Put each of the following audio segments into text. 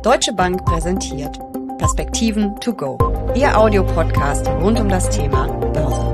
Deutsche Bank präsentiert Perspektiven to go, Ihr Audiopodcast rund um das Thema Börse.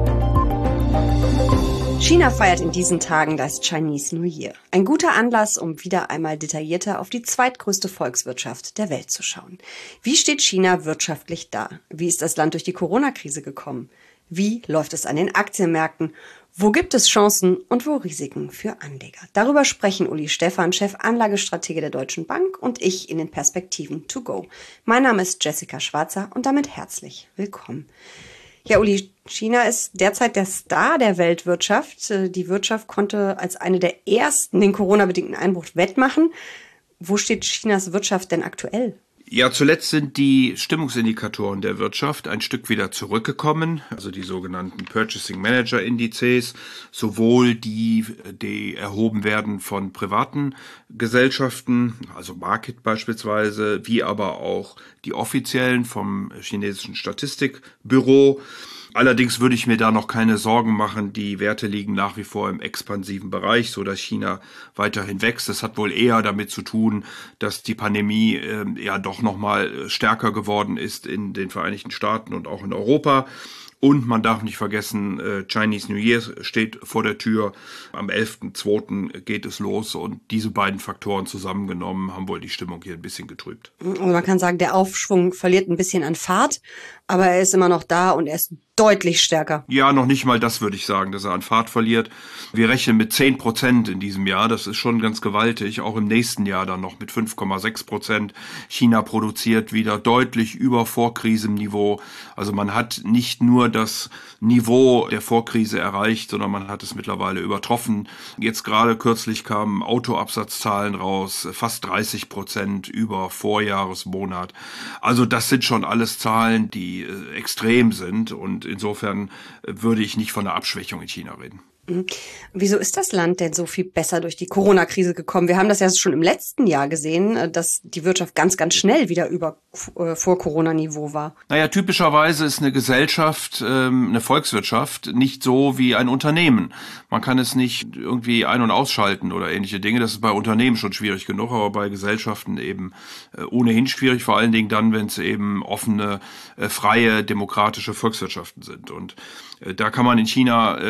China feiert in diesen Tagen das Chinese New Year. Ein guter Anlass, um wieder einmal detaillierter auf die zweitgrößte Volkswirtschaft der Welt zu schauen. Wie steht China wirtschaftlich da? Wie ist das Land durch die Corona-Krise gekommen? Wie läuft es an den Aktienmärkten? Wo gibt es Chancen und wo Risiken für Anleger? Darüber sprechen Uli Stephan, Chefanlagestratege der Deutschen Bank, und ich in den Perspektiven to go. Mein Name ist Jessica Schwarzer und damit herzlich willkommen. Ja, Uli, China ist derzeit der Star der Weltwirtschaft. Die Wirtschaft konnte als eine der ersten den Corona-bedingten Einbruch wettmachen. Wo steht Chinas Wirtschaft denn aktuell? Ja, zuletzt sind die Stimmungsindikatoren der Wirtschaft ein Stück wieder zurückgekommen, also die sogenannten Purchasing Manager Indizes, sowohl die erhoben werden von privaten Gesellschaften, also Market beispielsweise, wie aber auch die offiziellen vom chinesischen Statistikbüro. Allerdings würde ich mir da noch keine Sorgen machen. Die Werte liegen nach wie vor im expansiven Bereich, so dass China weiterhin wächst. Das hat wohl eher damit zu tun, dass die Pandemie ja doch noch mal stärker geworden ist in den Vereinigten Staaten und auch in Europa. Und man darf nicht vergessen, Chinese New Year steht vor der Tür. Am 11.2. geht es los und diese beiden Faktoren zusammengenommen haben wohl die Stimmung hier ein bisschen getrübt. Also man kann sagen, der Aufschwung verliert ein bisschen an Fahrt, aber er ist immer noch da und er ist deutlich stärker. Ja, noch nicht mal das würde ich sagen, dass er an Fahrt verliert. Wir rechnen mit 10% in diesem Jahr. Das ist schon ganz gewaltig. Auch im nächsten Jahr dann noch mit 5,6%. China produziert wieder deutlich über Vorkrisenniveau. Also man hat nicht nur das Niveau der Vorkrise erreicht, sondern man hat es mittlerweile übertroffen. Jetzt gerade kürzlich kamen Autoabsatzzahlen raus, fast 30% über Vorjahresmonat. Also das sind schon alles Zahlen, die extrem sind, und insofern würde ich nicht von einer Abschwächung in China reden. Wieso ist das Land denn so viel besser durch die Corona-Krise gekommen? Wir haben das ja schon im letzten Jahr gesehen, dass die Wirtschaft ganz, ganz schnell wieder über Vor-Corona-Niveau war. Naja, typischerweise ist eine Gesellschaft, eine Volkswirtschaft nicht so wie ein Unternehmen. Man kann es nicht irgendwie ein- und ausschalten oder ähnliche Dinge. Das ist bei Unternehmen schon schwierig genug, aber bei Gesellschaften eben ohnehin schwierig. Vor allen Dingen dann, wenn es eben offene, freie, demokratische Volkswirtschaften sind. Und da kann man in China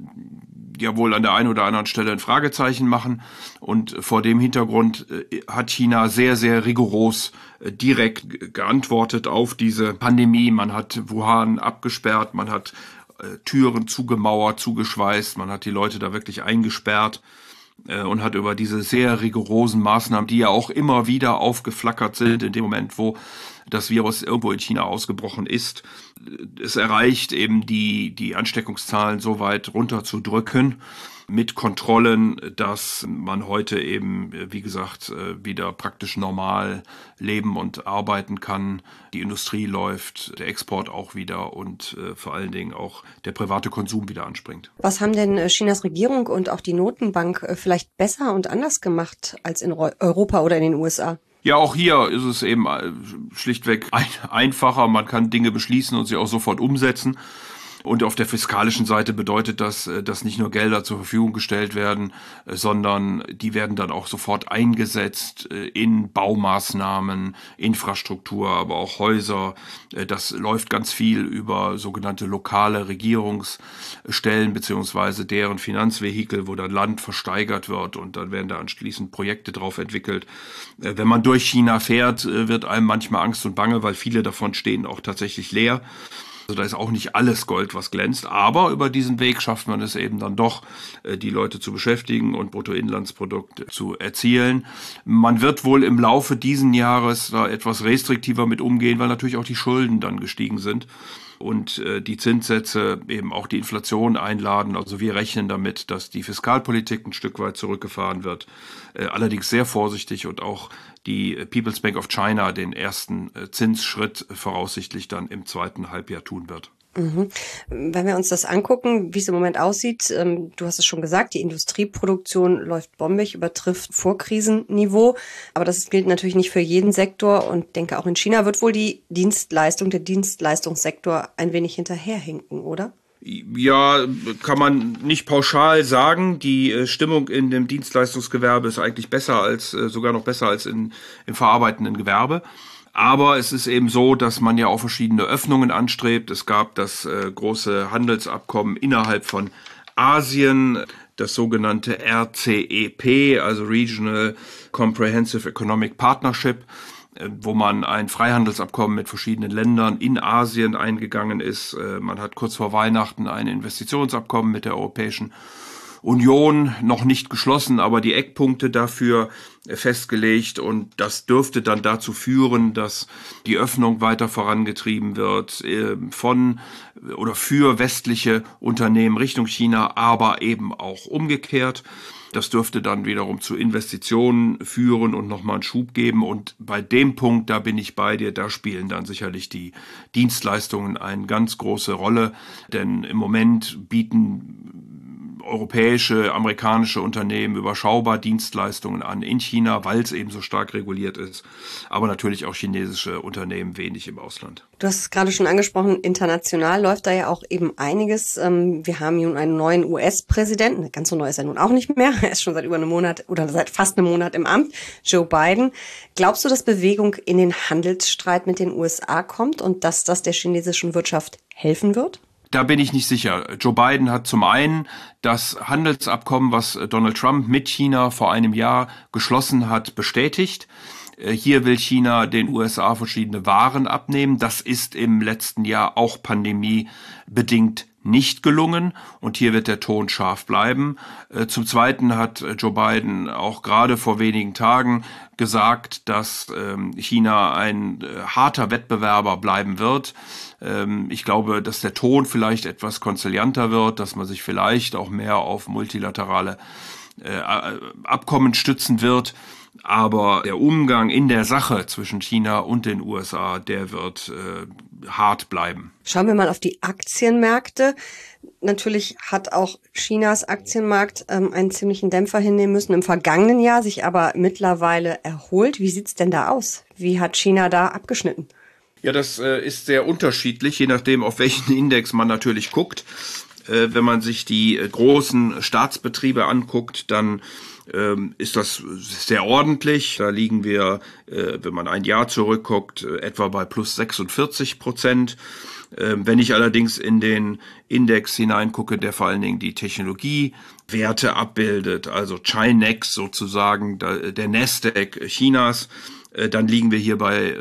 ja wohl an der einen oder anderen Stelle ein Fragezeichen machen. Und vor dem Hintergrund hat China sehr, sehr rigoros direkt geantwortet auf diese Pandemie. Man hat Wuhan abgesperrt, man hat Türen zugemauert, zugeschweißt, man hat die Leute da wirklich eingesperrt und hat über diese sehr rigorosen Maßnahmen, die ja auch immer wieder aufgeflackert sind in dem Moment, wo das Virus irgendwo in China ausgebrochen ist, es erreicht, eben die Ansteckungszahlen so weit runterzudrücken mit Kontrollen, dass man heute eben, wie gesagt, wieder praktisch normal leben und arbeiten kann. Die Industrie läuft, der Export auch wieder und vor allen Dingen auch der private Konsum wieder anspringt. Was haben denn Chinas Regierung und auch die Notenbank vielleicht besser und anders gemacht als in Europa oder in den USA? Ja, auch hier ist es eben schlichtweg einfacher. Man kann Dinge beschließen und sie auch sofort umsetzen. Und auf der fiskalischen Seite bedeutet das, dass nicht nur Gelder zur Verfügung gestellt werden, sondern die werden dann auch sofort eingesetzt in Baumaßnahmen, Infrastruktur, aber auch Häuser. Das läuft ganz viel über sogenannte lokale Regierungsstellen beziehungsweise deren Finanzvehikel, wo dann Land versteigert wird und dann werden da anschließend Projekte drauf entwickelt. Wenn man durch China fährt, wird einem manchmal Angst und Bange, weil viele davon stehen auch tatsächlich leer. Also da ist auch nicht alles Gold, was glänzt, aber über diesen Weg schafft man es eben dann doch, die Leute zu beschäftigen und Bruttoinlandsprodukt zu erzielen. Man wird wohl im Laufe diesen Jahres da etwas restriktiver mit umgehen, weil natürlich auch die Schulden dann gestiegen sind und die Zinssätze eben auch die Inflation einladen. Also wir rechnen damit, dass die Fiskalpolitik ein Stück weit zurückgefahren wird, allerdings sehr vorsichtig, und auch die People's Bank of China den ersten Zinsschritt voraussichtlich dann im zweiten Halbjahr tun wird. Wenn wir uns das angucken, wie es im Moment aussieht, du hast es schon gesagt, die Industrieproduktion läuft bombig, übertrifft Vorkrisenniveau. Aber das gilt natürlich nicht für jeden Sektor, und ich denke, auch in China wird wohl der Dienstleistungssektor ein wenig hinterherhinken, oder? Ja, kann man nicht pauschal sagen. Die Stimmung in dem Dienstleistungsgewerbe ist eigentlich sogar noch besser als im verarbeitenden Gewerbe. Aber es ist eben so, dass man ja auch verschiedene Öffnungen anstrebt. Es gab das große Handelsabkommen innerhalb von Asien, das sogenannte RCEP, also Regional Comprehensive Economic Partnership, wo man ein Freihandelsabkommen mit verschiedenen Ländern in Asien eingegangen ist. Man hat kurz vor Weihnachten ein Investitionsabkommen mit der Europäischen Union noch nicht geschlossen, aber die Eckpunkte dafür festgelegt, und das dürfte dann dazu führen, dass die Öffnung weiter vorangetrieben wird von oder für westliche Unternehmen Richtung China, aber eben auch umgekehrt. Das dürfte dann wiederum zu Investitionen führen und nochmal einen Schub geben. Und bei dem Punkt, da bin ich bei dir, da spielen dann sicherlich die Dienstleistungen eine ganz große Rolle. Denn im Moment bieten europäische, amerikanische Unternehmen überschaubar Dienstleistungen an in China, weil es eben so stark reguliert ist. Aber natürlich auch chinesische Unternehmen wenig im Ausland. Du hast es gerade schon angesprochen, international läuft da ja auch eben einiges. Wir haben nun einen neuen US-Präsidenten. Ganz so neu ist er nun auch nicht mehr. Er ist schon seit über einem Monat oder seit fast einem Monat im Amt. Joe Biden. Glaubst du, dass Bewegung in den Handelsstreit mit den USA kommt und dass das der chinesischen Wirtschaft helfen wird? Da bin ich nicht sicher. Joe Biden hat zum einen das Handelsabkommen, was Donald Trump mit China vor einem Jahr geschlossen hat, bestätigt. Hier will China den USA verschiedene Waren abnehmen. Das ist im letzten Jahr auch pandemiebedingt nicht gelungen, und hier wird der Ton scharf bleiben. Zum Zweiten hat Joe Biden auch gerade vor wenigen Tagen gesagt, dass China ein harter Wettbewerber bleiben wird. Ich glaube, dass der Ton vielleicht etwas konzilianter wird, dass man sich vielleicht auch mehr auf multilaterale Abkommen stützen wird. Aber der Umgang in der Sache zwischen China und den USA, der wird hart bleiben. Schauen wir mal auf die Aktienmärkte. Natürlich hat auch Chinas Aktienmarkt einen ziemlichen Dämpfer hinnehmen müssen im vergangenen Jahr, sich aber mittlerweile erholt. Wie sieht's denn da aus? Wie hat China da abgeschnitten? Ja, das ist sehr unterschiedlich, je nachdem, auf welchen Index man natürlich guckt. Wenn man sich die großen Staatsbetriebe anguckt, dann ist das sehr ordentlich. Da liegen wir, wenn man ein Jahr zurückguckt, etwa bei plus 46%. Wenn ich allerdings in den Index hineingucke, der vor allen Dingen die Technologiewerte abbildet, also Chinex sozusagen, der Nasdaq Chinas, dann liegen wir hier bei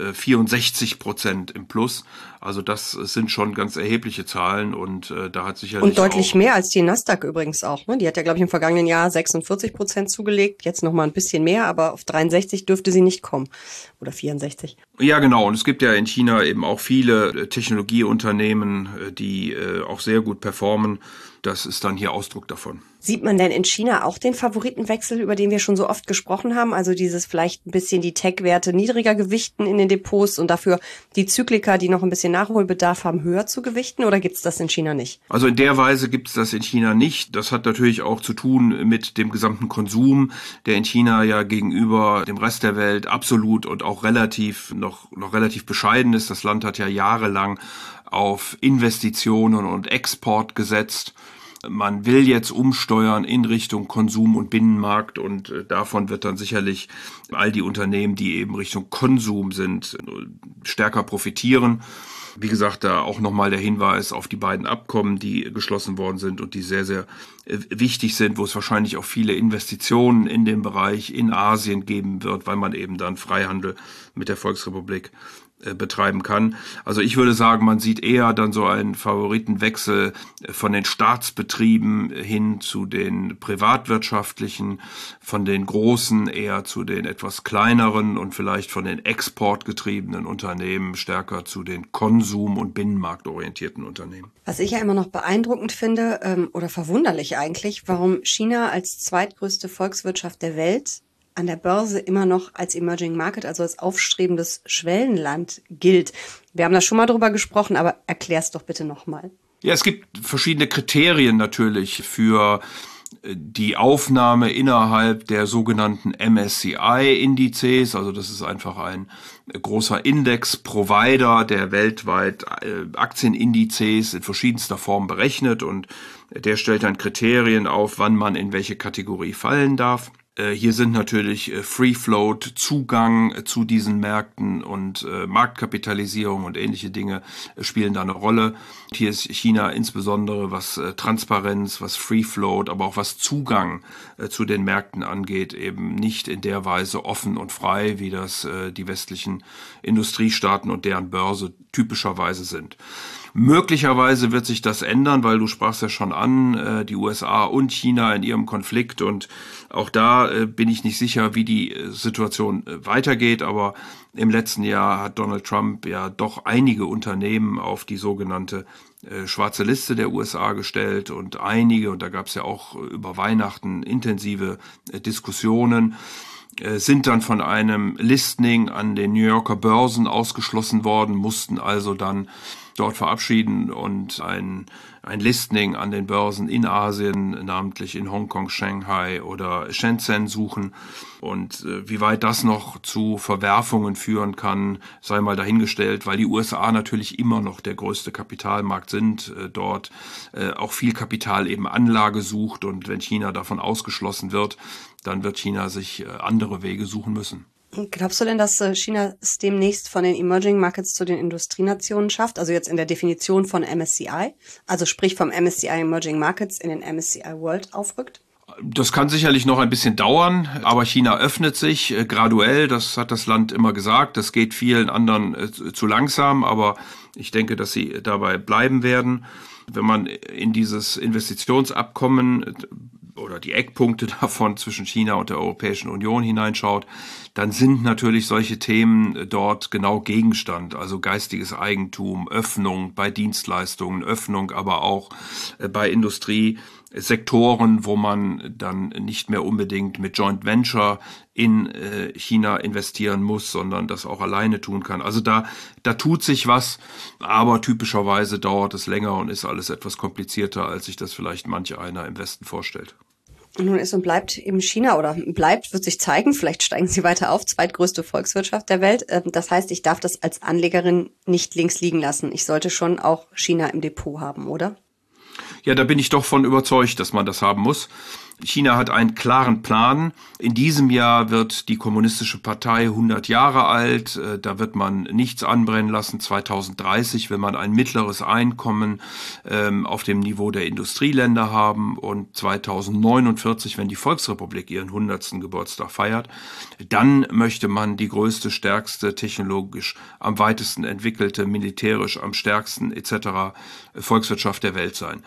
64% im Plus. Also das sind schon ganz erhebliche Zahlen, und da hat sicherlich und deutlich mehr als die Nasdaq übrigens auch. Ne? Die hat ja, glaube ich, im vergangenen Jahr 46% zugelegt. Jetzt noch mal ein bisschen mehr, aber auf 63 dürfte sie nicht kommen. Oder 64. Ja, genau. Und es gibt ja in China eben auch viele Technologieunternehmen, die auch sehr gut performen. Das ist dann hier Ausdruck davon. Sieht man denn in China auch den Favoritenwechsel, über den wir schon so oft gesprochen haben? Also dieses vielleicht ein bisschen die Tech-Werte niedriger gewichten in den Depots und dafür die Zykliker, die noch ein bisschen Nachholbedarf haben, höher zu gewichten? Oder gibt's das in China nicht? Also in der Weise gibt's das in China nicht. Das hat natürlich auch zu tun mit dem gesamten Konsum, der in China ja gegenüber dem Rest der Welt absolut und auch noch relativ bescheiden ist. Das Land hat ja jahrelang auf Investitionen und Export gesetzt. Man will jetzt umsteuern in Richtung Konsum und Binnenmarkt, und davon wird dann sicherlich all die Unternehmen, die eben Richtung Konsum sind, stärker profitieren. Wie gesagt, da auch nochmal der Hinweis auf die beiden Abkommen, die geschlossen worden sind und die sehr, sehr wichtig sind, wo es wahrscheinlich auch viele Investitionen in dem Bereich in Asien geben wird, weil man eben dann Freihandel mit der Volksrepublik betreiben kann. Also ich würde sagen, man sieht eher dann so einen Favoritenwechsel von den Staatsbetrieben hin zu den privatwirtschaftlichen, von den großen eher zu den etwas kleineren und vielleicht von den exportgetriebenen Unternehmen stärker zu den konsum- und binnenmarktorientierten Unternehmen. Was ich ja immer noch beeindruckend finde, oder verwunderlich eigentlich, warum China als zweitgrößte Volkswirtschaft der Welt an der Börse immer noch als Emerging Market, also als aufstrebendes Schwellenland gilt. Wir haben da schon mal drüber gesprochen, aber erklär's doch bitte nochmal. Ja, es gibt verschiedene Kriterien natürlich für die Aufnahme innerhalb der sogenannten MSCI-Indizes, also das ist einfach ein großer Index-Provider, der weltweit Aktienindizes in verschiedenster Form berechnet und der stellt dann Kriterien auf, wann man in welche Kategorie fallen darf. Hier sind natürlich Free Float, Zugang zu diesen Märkten und Marktkapitalisierung und ähnliche Dinge spielen da eine Rolle. Hier ist China insbesondere, was Transparenz, was Free Float, aber auch was Zugang zu den Märkten angeht, eben nicht in der Weise offen und frei, wie das die westlichen Industriestaaten und deren Börse typischerweise sind. Möglicherweise wird sich das ändern, weil du sprachst ja schon an, die USA und China in ihrem Konflikt und auch da bin ich nicht sicher, wie die Situation weitergeht, aber im letzten Jahr hat Donald Trump ja doch einige Unternehmen auf die sogenannte schwarze Liste der USA gestellt und da gab es ja auch über Weihnachten intensive Diskussionen, sind dann von einem Listing an den New Yorker Börsen ausgeschlossen worden, mussten also dann dort verabschieden und ein Listing an den Börsen in Asien, namentlich in Hongkong, Shanghai oder Shenzhen suchen. Und wie weit das noch zu Verwerfungen führen kann, sei mal dahingestellt, weil die USA natürlich immer noch der größte Kapitalmarkt sind, dort auch viel Kapital eben Anlage sucht und wenn China davon ausgeschlossen wird, dann wird China sich andere Wege suchen müssen. Glaubst du denn, dass China es demnächst von den Emerging Markets zu den Industrienationen schafft? Also jetzt in der Definition von MSCI, also sprich vom MSCI Emerging Markets in den MSCI World aufrückt? Das kann sicherlich noch ein bisschen dauern, aber China öffnet sich graduell, das hat das Land immer gesagt. Das geht vielen anderen zu langsam, aber ich denke, dass sie dabei bleiben werden. Wenn man in dieses Investitionsabkommen oder die Eckpunkte davon zwischen China und der Europäischen Union hineinschaut, dann sind natürlich solche Themen dort genau Gegenstand, also geistiges Eigentum, Öffnung bei Dienstleistungen, Öffnung aber auch bei Industriesektoren, wo man dann nicht mehr unbedingt mit Joint Venture in China investieren muss, sondern das auch alleine tun kann. Also da tut sich was, aber typischerweise dauert es länger und ist alles etwas komplizierter, als sich das vielleicht manch einer im Westen vorstellt. Nun ist und bleibt eben China wird sich zeigen, vielleicht steigen sie weiter auf, zweitgrößte Volkswirtschaft der Welt. Das heißt, ich darf das als Anlegerin nicht links liegen lassen. Ich sollte schon auch China im Depot haben, oder? Ja, da bin ich doch von überzeugt, dass man das haben muss. China hat einen klaren Plan. In diesem Jahr wird die Kommunistische Partei 100 Jahre alt. Da wird man nichts anbrennen lassen. 2030 will man ein mittleres Einkommen auf dem Niveau der Industrieländer haben. Und 2049, wenn die Volksrepublik ihren 100. Geburtstag feiert, dann möchte man die größte, stärkste, technologisch am weitesten entwickelte, militärisch am stärksten etc. Volkswirtschaft der Welt sein.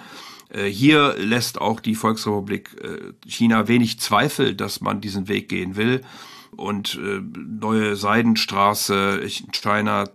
Hier lässt auch die Volksrepublik China wenig Zweifel, dass man diesen Weg gehen will. Und neue Seidenstraße, China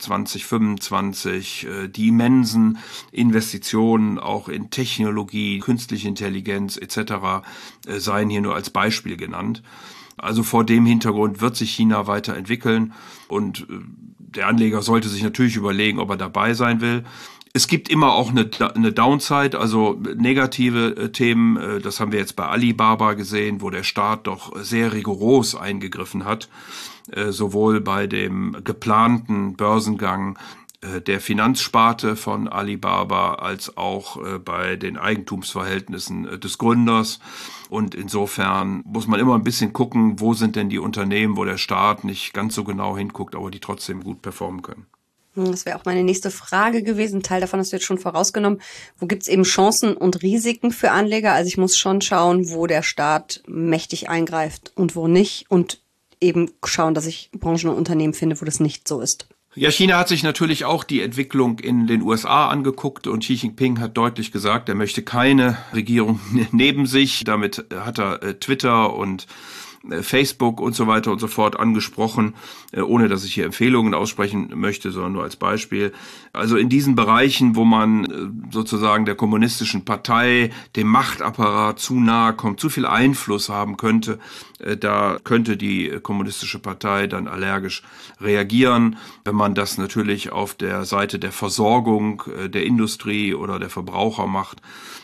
2025, die immensen Investitionen auch in Technologie, künstliche Intelligenz etc. Seien hier nur als Beispiel genannt. Also vor dem Hintergrund wird sich China weiterentwickeln und der Anleger sollte sich natürlich überlegen, ob er dabei sein will. Es gibt immer auch eine Downside, also negative Themen. Das haben wir jetzt bei Alibaba gesehen, wo der Staat doch sehr rigoros eingegriffen hat, sowohl bei dem geplanten Börsengang der Finanzsparte von Alibaba als auch bei den Eigentumsverhältnissen des Gründers. Und insofern muss man immer ein bisschen gucken, wo sind denn die Unternehmen, wo der Staat nicht ganz so genau hinguckt, aber die trotzdem gut performen können. Das wäre auch meine nächste Frage gewesen. Ein Teil davon hast du jetzt schon vorausgenommen. Wo gibt es eben Chancen und Risiken für Anleger? Also ich muss schon schauen, wo der Staat mächtig eingreift und wo nicht. Und eben schauen, dass ich Branchen und Unternehmen finde, wo das nicht so ist. Ja, China hat sich natürlich auch die Entwicklung in den USA angeguckt und Xi Jinping hat deutlich gesagt, er möchte keine Regierung neben sich. Damit hat er Twitter und Facebook und so weiter und so fort angesprochen, ohne dass ich hier Empfehlungen aussprechen möchte, sondern nur als Beispiel. Also in diesen Bereichen, wo man sozusagen der kommunistischen Partei, dem Machtapparat zu nahe kommt, zu viel Einfluss haben könnte, da könnte die kommunistische Partei dann allergisch reagieren. Wenn man das natürlich auf der Seite der Versorgung, der Industrie oder der Verbraucher macht,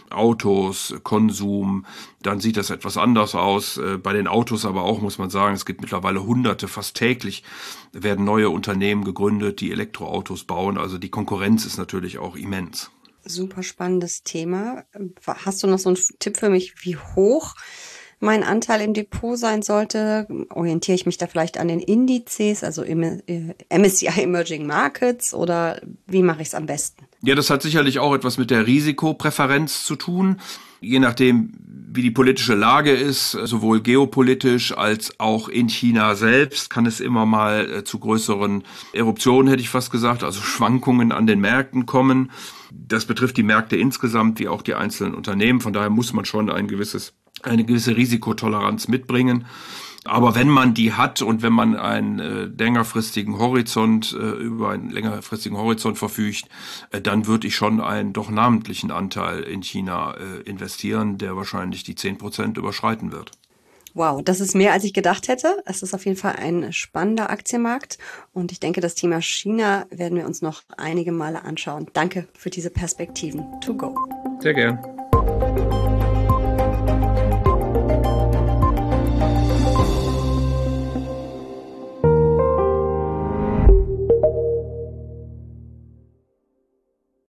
Autos, Konsum, dann sieht das etwas anders aus. Bei den Autos aber auch, muss man sagen, es gibt mittlerweile Hunderte, fast täglich werden neue Unternehmen gegründet, die Elektroautos bauen. Also die Konkurrenz ist natürlich auch immens. Super spannendes Thema. Hast du noch so einen Tipp für mich, wie hoch mein Anteil im Depot sein sollte? Orientiere ich mich da vielleicht an den Indizes, also MSCI Emerging Markets, oder wie mache ich es am besten? Ja, das hat sicherlich auch etwas mit der Risikopräferenz zu tun. Je nachdem, wie die politische Lage ist, sowohl geopolitisch als auch in China selbst, kann es immer mal zu größeren Eruptionen, hätte ich fast gesagt, also Schwankungen an den Märkten kommen. Das betrifft die Märkte insgesamt, wie auch die einzelnen Unternehmen. Von daher muss man schon eine gewisse Risikotoleranz mitbringen. Aber wenn man die hat und wenn man einen längerfristigen Horizont, über einen längerfristigen Horizont verfügt, dann würde ich schon einen doch namentlichen Anteil in China investieren, der wahrscheinlich die 10% überschreiten wird. Wow, das ist mehr, als ich gedacht hätte. Es ist auf jeden Fall ein spannender Aktienmarkt und ich denke, das Thema China werden wir uns noch einige Male anschauen. Danke für diese Perspektiven. To go. Sehr gern.